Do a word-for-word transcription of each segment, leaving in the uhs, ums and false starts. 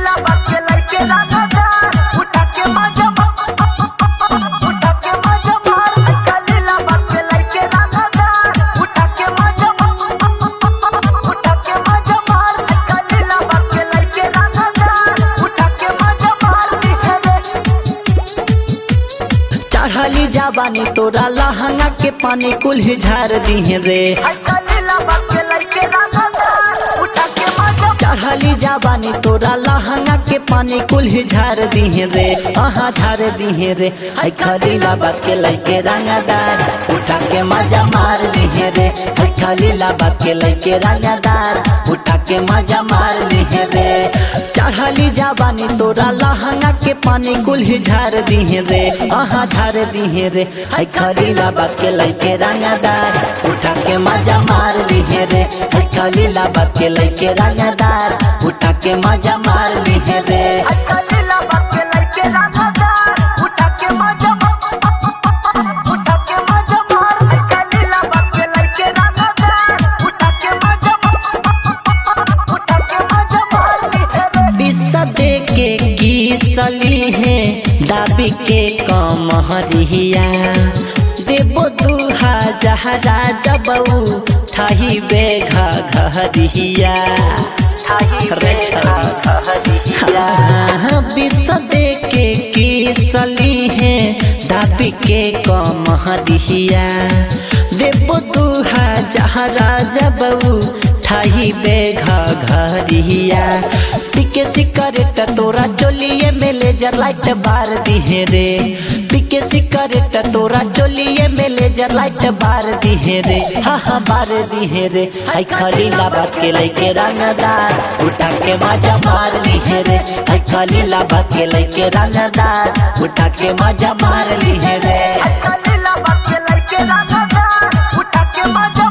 खलीला बाके लइके राधा उठा के मजा उठा के मजा मार खलीला बाके लइके राधा उठा के मजा उठा के मजा मार खलीला बाके लइके राधा उठा के मजा मार दिखे चढ़ली जाबानी तोरा लहंगा के पानी कुल झार दिहे रे। खलीला बाके लइके राधा उठा के मजा चढ़ली जाबानी तोरा लहंगा के पानी कुल झार दिहे रे। आहा झार दिहे रे। हाय खलीला बात के लइके रंगदार उठा के मजा मार दिहे रे। हाय खलीला बात के लइके रंगदार उठा के मजा मार दिहे रे। चढ़ली जाबानी तोरा लहंगा के पानी कुल झार दिहे रे। आहा झार दिहे रे। हाय खलीला बात के लइके रंगदार उठा के मजा मार दिहे रे। हाय खलीला बात के लइके रंगदार उठा के मजा मार दिहे रे। खलीला बाके लइके राधा उठा के मजा उठा के मजा मार खलीला बाके लइके राधा उठा के मजा उठा के मजा मार दिखे बिस्सा दे के गीसली है दाबी के कमहरिया देबो दुहा जहरा जबऊ ठाही बेघा घहरिया रे घहरिया बिस्सा दे के गीसली है दाबी के कमहरिया देबो दुहा जहरा जबऊ ठाही बेघा घहरिया पीके सिकरेट तोरा चोलिए में लेजर लाइट बार दिहे रे। पीके सिकरेट तोरा चोलिए में लेजर लाइट बार दिहे रे। हाँ हाँ बार दिहे रे। हाय खलीला बात के लइके रंगदार उठा के मजा मार दिहे रे। हाय खलीला बात के लइके रंगदार उठा के मजा मार दिहे रे। खलीला बाके लइके राधा उठा के मजा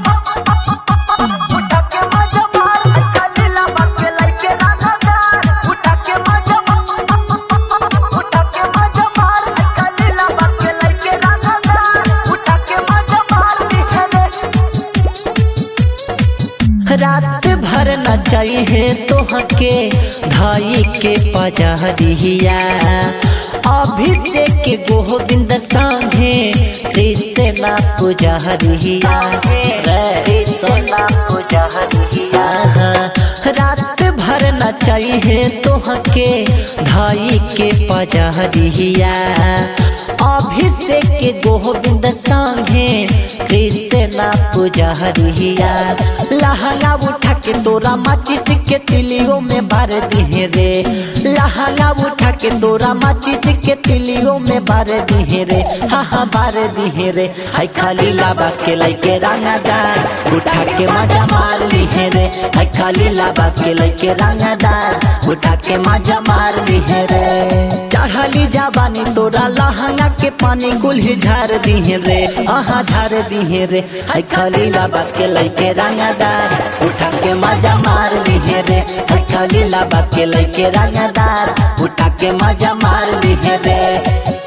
उठा के मजा मार खलीला बाके लइके राधा उठा के मजा उठा के मजा मार खलीला बाके लइके राधा उठा के मजा मार दिखे रात भर न चाहिए तोहके धाई के पजहरिया अभिषेक के गोविंद संगे कृष्ण ना पुजहरिया रे सोना पुजहरिया। रात भर न चाहिए तोहके धाई के पजहरिया अभिषेक के गोविंद संगे कृष्ण ना पुजहरिया। लहंगा उठा के तोरा माचिस के तिलियों में भर दिहे रे। लहंगा उठा के तोरा माचिस के तिलियों में भर दिहे रे। हाँ हाँ भर दिहे रे। हाय खलीला बात के लइके रंगदार उठा के मजा मार लिहे रे। हाय खलीला बात के लइके रंगदार उठा के मजा मार लिहे रे। चढ़ली जाबानी तोरा लहंगा के पानी कुल झार दिहे रे। आहा झार दिहे रे। हाय खलीला बात के लइके रंगदार उठा के मजा मार लिहे रे। हाय खलीला बात के लइके रंगदार उठा के मजा मार लिहे रे।